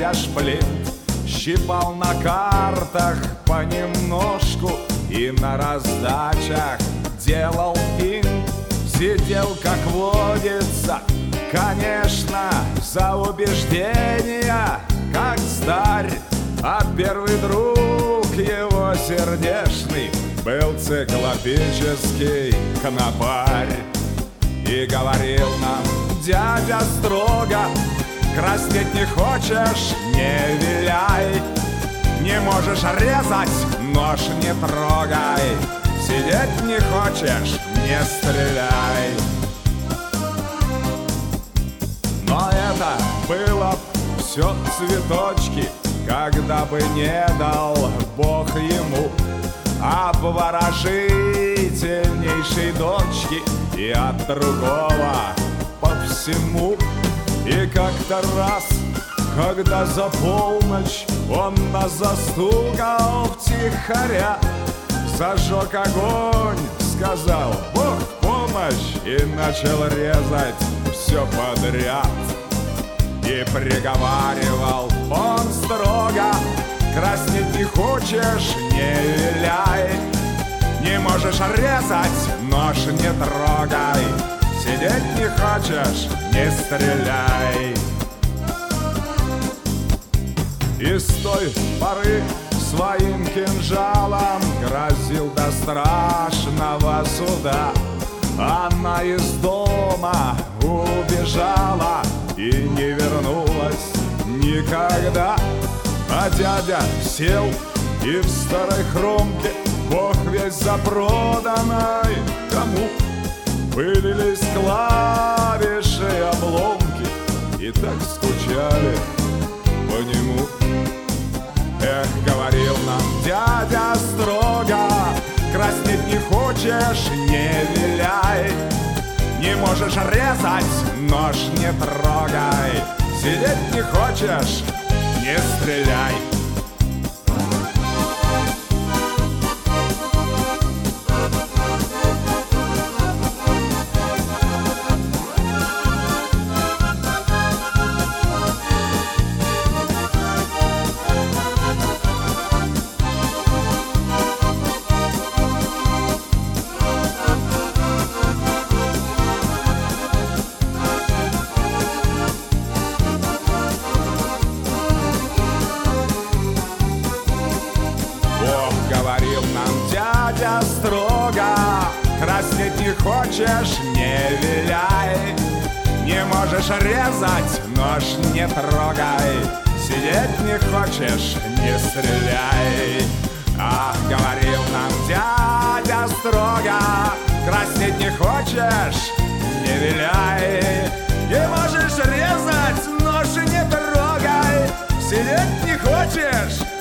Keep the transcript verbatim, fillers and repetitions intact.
я шплинт, щипал на картах понемножку и на раздачах делал финт. Сидел, как водится, конечно, за убеждения, как старь. А первый друг его сердечный был циклопический конопарь. И говорил нам дядя строго: краснеть не хочешь, не виляй, не можешь резать, нож не трогай, сидеть не хочешь, не стреляй. Но это было все цветочки, когда бы не дал Бог ему обворожительнейшей дочки и от другого по всему. И как-то раз, когда за полночь он нас застукал втихаря, зажег огонь, сказал Бог в помощь, и начал резать все подряд. И приговаривал он строго: краснеть не хочешь, не виляй, не можешь резать, нож не трогай, сидеть не хочешь, не стреляй. И с той поры своим кинжалом грозил до страшного суда. Она из дома убежала и не вернулась никогда. А дядя сел и в старой хромке, бог весь запроданной кому, пылились клавиши и обломки, и так скучали по нему. Эх, говорил нам дядя строго: краснеть не хочешь, не виляй, не можешь резать, нож не трогай, сидеть не хочешь, не стреляй. Говорил нам дядя строго: краснеть не хочешь, не виляй, не можешь резать, нож не трогай, сидеть не хочешь, не стреляй. Ах, говорил нам дядя строго: краснеть не хочешь, не виляй, не можешь резать, нож не трогай, сидеть не хочешь,